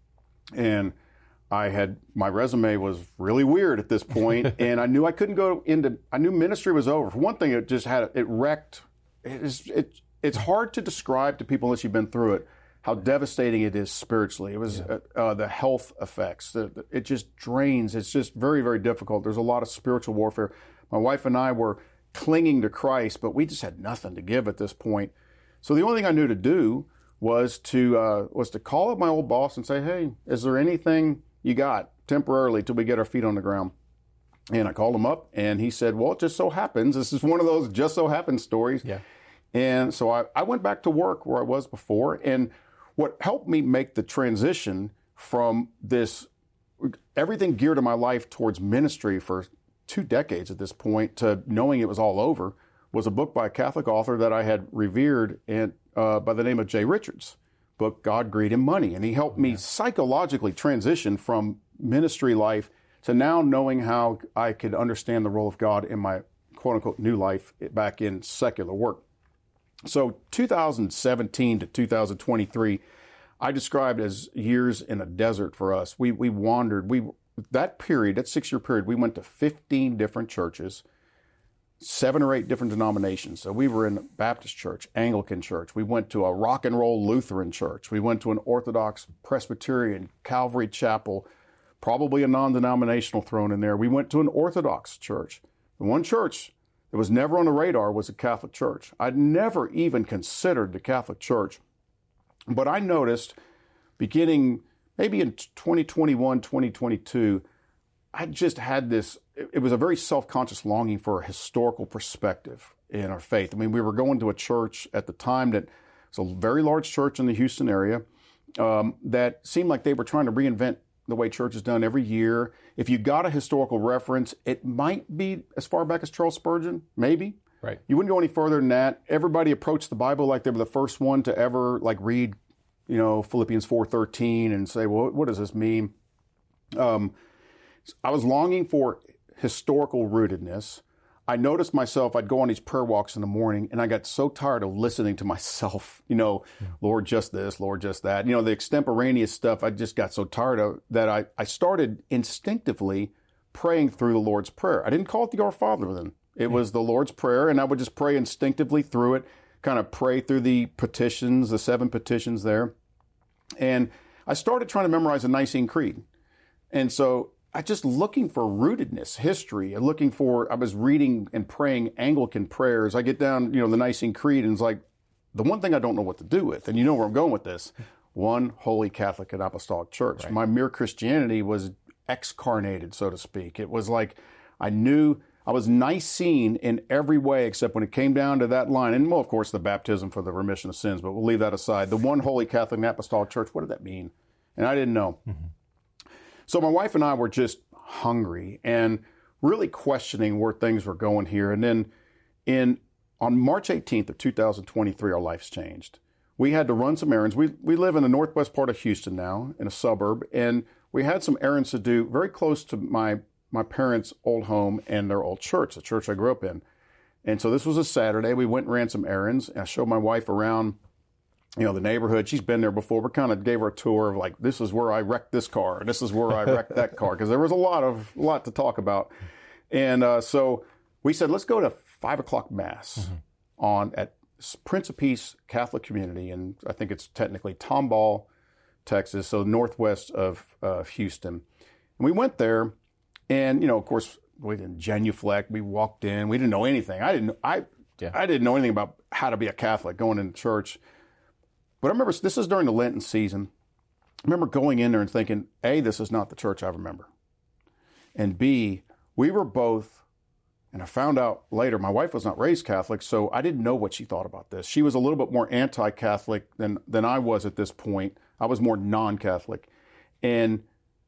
and I had my resume was really weird at this point, and I knew I couldn't go into. I knew ministry was over. For one thing, it just had it wrecked. It is it. It's hard to describe to people unless you've been through it how devastating it is spiritually. It was yeah. uh, uh, the health effects. The, the, it just drains. It's just very, very difficult. There's a lot of spiritual warfare. My wife and I were clinging to Christ, but we just had nothing to give at this point. So the only thing I knew to do was to uh, was to call up my old boss and say, "Hey, is there anything you got temporarily till we get our feet on the ground?" And I called him up, and he said, "Well, it just so happens." This is one of those just so happens stories. Yeah. And so I, I went back to work where I was before. And what helped me make the transition from this, everything geared in my life towards ministry for two decades at this point, to knowing it was all over, was a book by a Catholic author that I had revered and uh, by the name of Jay Richards, book God, Greed, and Money. And he helped me psychologically transition from ministry life to now knowing how I could understand the role of God in my quote-unquote new life back in secular work. So two thousand seventeen to two thousand twenty-three, I described as years in a desert for us. We we wandered. We that period, that six-year period, we went to fifteen different churches, seven or eight different denominations. So we were in a Baptist church, Anglican church. We went to a rock and roll Lutheran church. We went to an Orthodox Presbyterian Calvary Chapel, probably a non-denominational thrown in there. We went to an Orthodox church. The one church that was never on the radar was a Catholic church. I'd never even considered the Catholic Church. But I noticed beginning maybe in twenty twenty-one, twenty twenty-two, I just had this, it was a very self-conscious longing for a historical perspective in our faith. I mean, we were going to a church at the time that was a very large church in the Houston area um, that seemed like they were trying to reinvent the way church is done every year. If you got a historical reference, it might be as far back as Charles Spurgeon, maybe.
Right.
You wouldn't go any further than that. Everybody approached the Bible like they were the first one to ever like read, you know, Philippians four thirteen and say, well, what does this mean? Um, I was longing for historical rootedness. I noticed myself, I'd go on these prayer walks in the morning, and I got so tired of listening to myself, you know, yeah. Lord, just this, Lord, just that. You know, the extemporaneous stuff, I just got so tired of that I, I started instinctively praying through the Lord's Prayer. I didn't call it the Our Father then. It yeah. was the Lord's Prayer, and I would just pray instinctively through it, kind of pray through the petitions, the seven petitions there. And I started trying to memorize the Nicene Creed. And so I just looking for rootedness, history, and looking for, I was reading and praying Anglican prayers. I get down, you know, the Nicene Creed, and it's like, the one thing I don't know what to do with, and you know where I'm going with this, one holy Catholic and Apostolic Church. Right. My mere Christianity was excarnated, so to speak. It was like, I knew I was Nicene in every way, except when it came down to that line. And, well, of course, the baptism for the remission of sins, but we'll leave that aside. The one holy Catholic and Apostolic Church, what did that mean? And I didn't know. Mm-hmm. So my wife and I were just hungry and really questioning where things were going here. And then in on March eighteenth of two thousand twenty-three, our lives changed. We had to run some errands. We we live in the northwest part of Houston now, in a suburb, and we had some errands to do very close to my, my parents' old home and their old church, the church I grew up in. And so this was a Saturday. We went and ran some errands, and I showed my wife around, you know, the neighborhood. She's been there before. We kind of gave her a tour of like, this is where I wrecked this car. This is where I wrecked that car. Because there was a lot of, a lot to talk about. And uh, so we said, let's go to five o'clock mass mm-hmm. on at Prince of Peace Catholic community, and I think it's technically Tomball, Texas, so northwest of uh, Houston. And we went there, and you know, of course, we didn't genuflect. We walked in. We didn't know anything. I didn't. I yeah. I didn't know anything about how to be a Catholic going into church. But I remember this is during the Lenten season. I remember going in there and thinking, A, this is not the church I remember, and B, we were both. And I found out later, my wife was not raised Catholic, so I didn't know what she thought about this. She was a little bit more anti-Catholic than, than I was at this point. I was more non-Catholic. And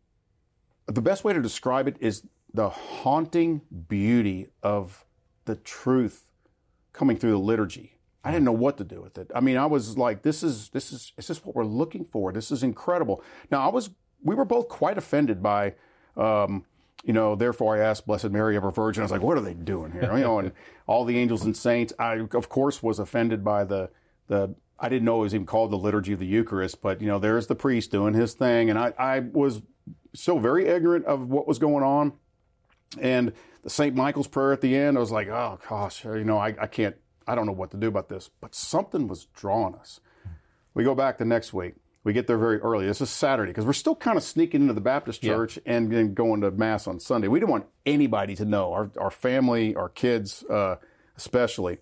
the best way to describe it is the haunting beauty of the truth coming through the liturgy. I didn't know what to do with it. I mean, I was like, this is, this is, is this what we're looking for? This is incredible. Now, I was, we were both quite offended by, um, you know, therefore I asked Blessed Mary, ever Virgin. I was like, what are they doing here? You know, and all the angels and saints. I, of course, was offended by the, the, I didn't know it was even called the Liturgy of the Eucharist, but, you know, there's the priest doing his thing. And I, I was so very ignorant of what was going on. And the Saint Michael's prayer at the end, I was like, oh, gosh, you know, I, I can't, I don't know what to do about this. But something was drawing us. We go back the next week. We get there very early. This is Saturday because we're still kind of sneaking into the Baptist church yeah. and, and going to Mass on Sunday. We didn't want anybody to know, our, our family, our kids uh, especially.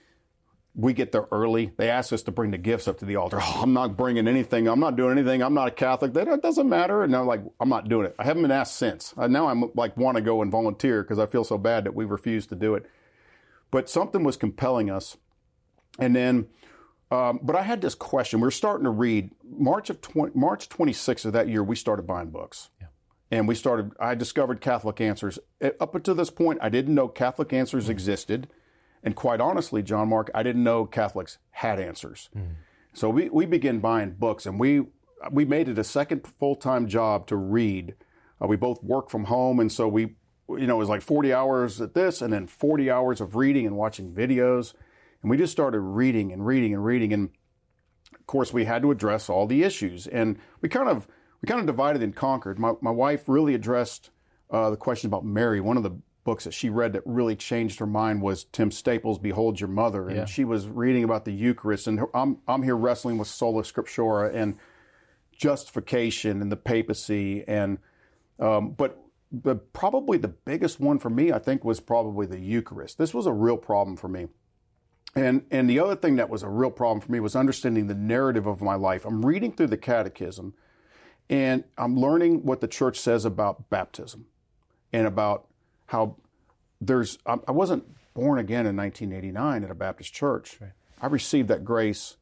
We get there early. They ask us to bring the gifts up to the altar. Oh, I'm not bringing anything. I'm not doing anything. I'm not a Catholic. That it doesn't matter. And I'm like, I'm not doing it. I haven't been asked since. Uh, now I'm like want to go and volunteer because I feel so bad that we refused to do it. But something was compelling us. And then... Um, but I had this question. We were starting to read March of twenty, March twenty-sixth of that year. We started buying books, yeah. and we started. I discovered Catholic Answers. Up until this point, I didn't know Catholic Answers mm-hmm. existed, and quite honestly, John Mark, I didn't know Catholics had answers. Mm-hmm. So we we began buying books, and we we made it a second full time job to read. Uh, we both work from home, and so we, you know, it was like forty hours at this, and then forty hours of reading and watching videos. And we just started reading and reading and reading. And of course, we had to address all the issues. And we kind of we kind of divided and conquered. My, my wife really addressed uh, the question about Mary. One of the books that she read that really changed her mind was Tim Staples' Behold Your Mother. And yeah. she was reading about the Eucharist. And her, I'm, I'm here wrestling with Sola Scriptura and justification and the papacy. And um, but, but probably the biggest one for me, I think, was probably the Eucharist. This was a real problem for me. And and the other thing that was a real problem for me was understanding the narrative of my life. I'm reading through the Catechism, and I'm learning what the Church says about baptism and about how there's, I wasn't born again in nineteen eighty-nine at a Baptist church. Right. I received that grace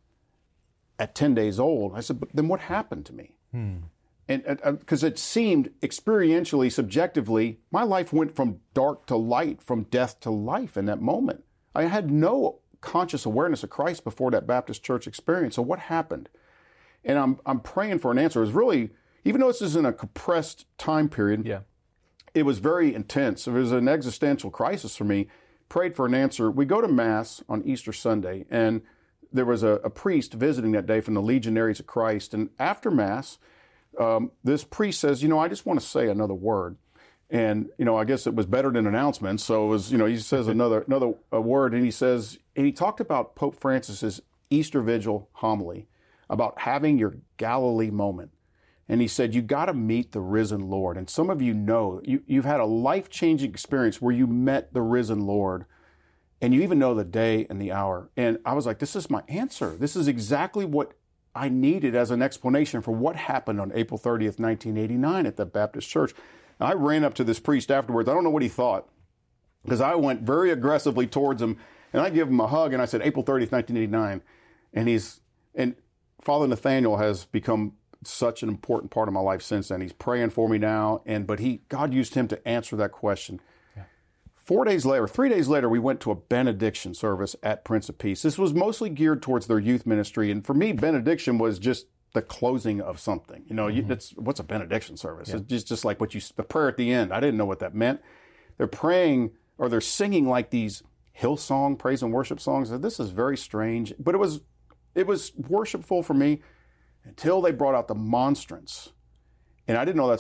at ten days old. I said, but then what happened to me? Hmm. And because it seemed experientially, subjectively, my life went from dark to light, from death to life in that moment. I had no conscious awareness of Christ before that Baptist church experience. So what happened? And I'm I'm praying for an answer. It was really, even though this is in a compressed time period, yeah. it was very intense. It was an existential crisis for me. Prayed for an answer. We go to Mass on Easter Sunday, and there was a, a priest visiting that day from the Legionaries of Christ. And after Mass, um, this priest says, you know, I just want to say another word. And, you know, I guess it was better than announcements. So it was, you know, he says another another a word, and he says, and he talked about Pope Francis's Easter Vigil homily, about having your Galilee moment. And he said, you got to meet the risen Lord. And some of you know, you, you've had a life-changing experience where you met the risen Lord, and you even know the day and the hour. And I was like, this is my answer. This is exactly what I needed as an explanation for what happened on April thirtieth, nineteen eighty-nine at the Baptist church. I ran up to this priest afterwards. I don't know what he thought, because I went very aggressively towards him, and I gave him a hug, and I said, April thirtieth, nineteen eighty-nine. And he's, and Father Nathaniel has become such an important part of my life since then. He's praying for me now, and but he, God used him to answer that question. Yeah. Four days later, three days later, we went to a benediction service at Prince of Peace. This was mostly geared towards their youth ministry, and for me, benediction was just the closing of something. You know, mm-hmm. you, it's, what's a benediction service? Yeah. It's just, just like what you, the prayer at the end. I didn't know what that meant. They're praying, or they're singing like these Hillsong praise and worship songs. This is very strange, but it was, it was worshipful for me until they brought out the monstrance. And I didn't know that's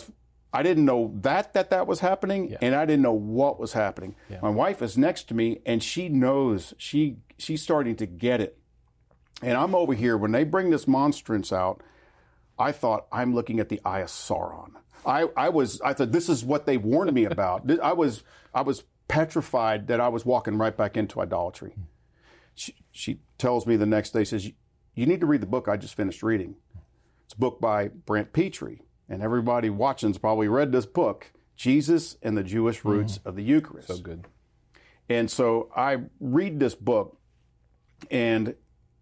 I didn't know that that that was happening,
Yeah.
and I didn't know what was happening.
Yeah.
My wife is next to me, and she knows. She she's starting to get it, and I'm over here. When they bring this monstrance out, I thought I'm looking at the Eye of Sauron. I, I was I thought this is what they warned me about. I was I was petrified that I was walking right back into idolatry. She, she tells me the next day, says, "You need to read the book I just finished reading. It's a book by Brant Petrie." And everybody watching's probably read this book, Jesus and the Jewish Roots mm-hmm. of the Eucharist.
So good.
And so I read this book, and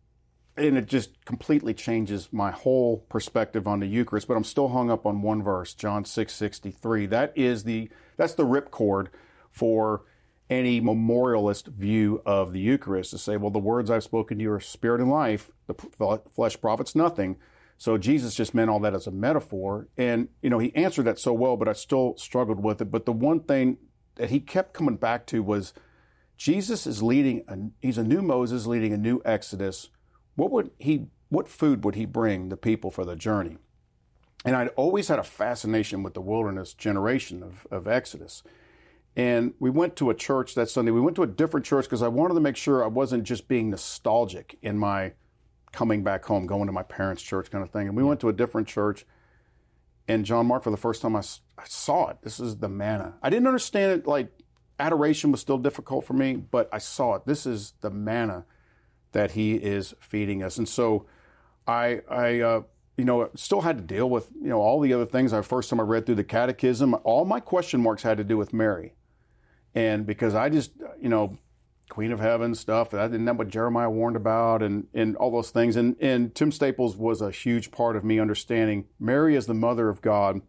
and it just completely changes my whole perspective on the Eucharist. But I'm still hung up on one verse, John six sixty-three. That is the that's the ripcord for any memorialist view of the Eucharist, to say, well, the words I've spoken to you are spirit and life. The flesh profits nothing. So Jesus just meant all that as a metaphor. And, you know, he answered that so well, but I still struggled with it. But the one thing that he kept coming back to was Jesus is leading, a, he's a new Moses leading a new Exodus. What would he, what food would he bring the people for the journey? And I'd always had a fascination with the wilderness generation of, of Exodus. And we went to a church that Sunday. We went to a different church because I wanted to make sure I wasn't just being nostalgic in my coming back home, going to my parents' church kind of thing. And we went to a different church, and John Mark, for the first time, I, I saw it. This is the manna. I didn't understand it. Like, adoration was still difficult for me, but I saw it. This is the manna that he is feeding us. And so I, I uh, you know, still had to deal with, you know, all the other things. The first time I read through the catechism, all my question marks had to do with Mary. And because I just, you know, Queen of Heaven stuff, that isn't that what Jeremiah warned about, and, and all those things. And, and Tim Staples was a huge part of me understanding Mary as the mother of God.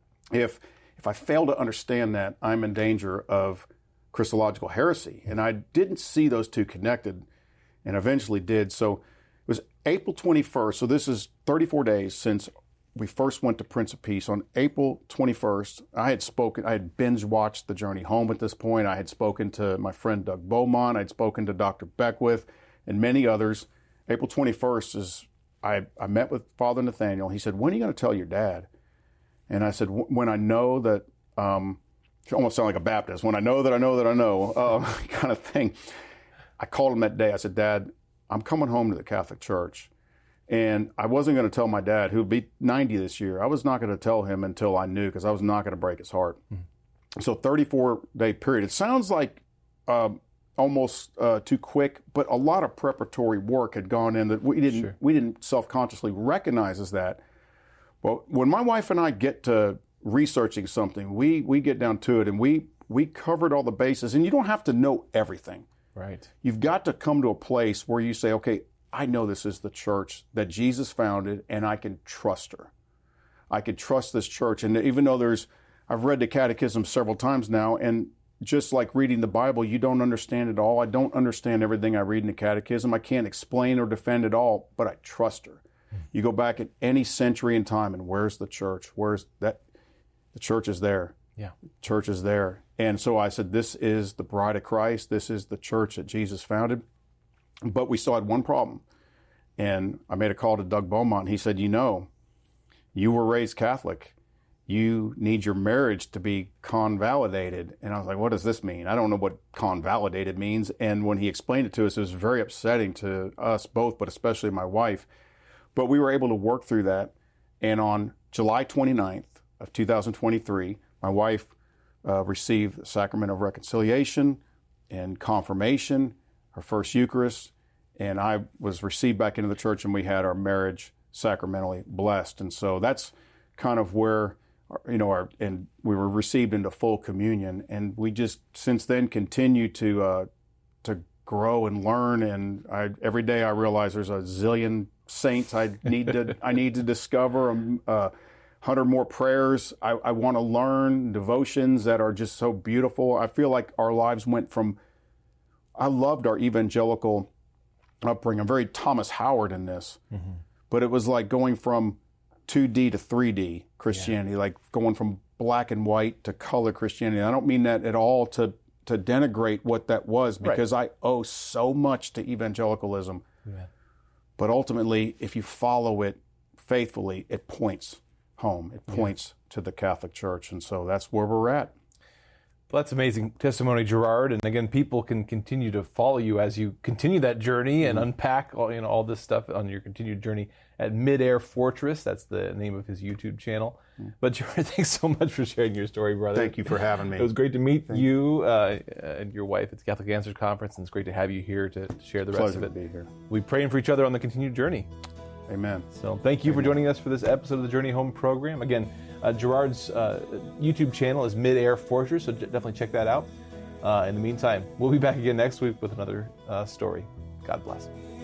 If if I fail to understand that, I'm in danger of Christological heresy. And I didn't see those two connected, and eventually did. So it was April twenty-first. So this is thirty-four days since we first went to Prince of Peace. On April twenty-first, I had spoken, I had binge watched The Journey Home at this point. I had spoken to my friend Doug Beaumont. I'd spoken to Doctor Beckwith and many others. April twenty-first is, I, I met with Father Nathaniel. He said, "When are you going to tell your dad?" And I said, "When I know that," um, it almost sound like a Baptist, "when I know that I know that I know," uh, kind of thing. I called him that day. I said, "Dad, I'm coming home to the Catholic Church." And I wasn't going to tell my dad, who'd be ninety this year. I was not going to tell him until I knew, because I was not going to break his heart. Mm-hmm. So thirty-four day period. It sounds like uh, almost uh, too quick, but a lot of preparatory work had gone in that we didn't sure. we didn't self-consciously recognize as that. Well, when my wife and I get to researching something, we we get down to it, and we we covered all the bases. And you don't have to know everything.
Right.
You've got to come to a place where you say, okay, I know this is the church that Jesus founded, and I can trust her. I can trust this church. And even though there's, I've read the catechism several times now, and just like reading the Bible, you don't understand it all. I don't understand everything I read in the catechism. I can't explain or defend it all, but I trust her. Mm-hmm. You go back at any century in time, and where's the church? Where's that? The church is there.
Yeah.
The church is there. And so I said, this is the bride of Christ. This is the church that Jesus founded. But we still had one problem. And I made a call to Doug Beaumont. He said, you know, you were raised Catholic. You need your marriage to be convalidated. And I was like, what does this mean? I don't know what convalidated means. And when he explained it to us, it was very upsetting to us both, but especially my wife. But we were able to work through that. And on July twenty-ninth of two thousand twenty-three, my wife uh, received the sacrament of reconciliation and confirmation, her first Eucharist. And I was received back into the church, and we had our marriage sacramentally blessed. And so that's kind of where, you know, our, and we were received into full communion. And we just, since then, continue to uh, to grow and learn. And I, every day I realize there's a zillion saints I need to I need to discover, um, uh, hundred more prayers. I, I want to learn devotions that are just so beautiful. I feel like our lives went from, I loved our evangelical upbringing. I'm very Thomas Howard in this, mm-hmm. but it was like going from two D to three D Christianity, yeah. like going from black and white to color Christianity. I don't mean that at all to to denigrate what that was, because right. I owe so much to evangelicalism. Yeah. But ultimately, if you follow it faithfully, it points home. It points yeah. to the Catholic Church, and so that's where we're at.
Well, that's amazing testimony, Gerard. And again, people can continue to follow you as you continue that journey and mm-hmm. unpack all, you know, all this stuff on your continued journey at Midair Fortress. That's the name of his YouTube channel. Mm-hmm. But Gerard, thanks so much for sharing your story, brother.
Thank you for having me.
It was great to meet Thank you uh, and your wife at the Catholic Answers Conference, and it's great to have you here to share the rest
Pleasure
of it.
To be here.
We're praying for each other on the continued journey.
Amen.
So thank you
Amen.
for joining us for this episode of the Journey Home program. Again, uh, Gerard's uh, YouTube channel is Midair Fortress, so definitely check that out. Uh, in the meantime, we'll be back again next week with another uh, story. God bless.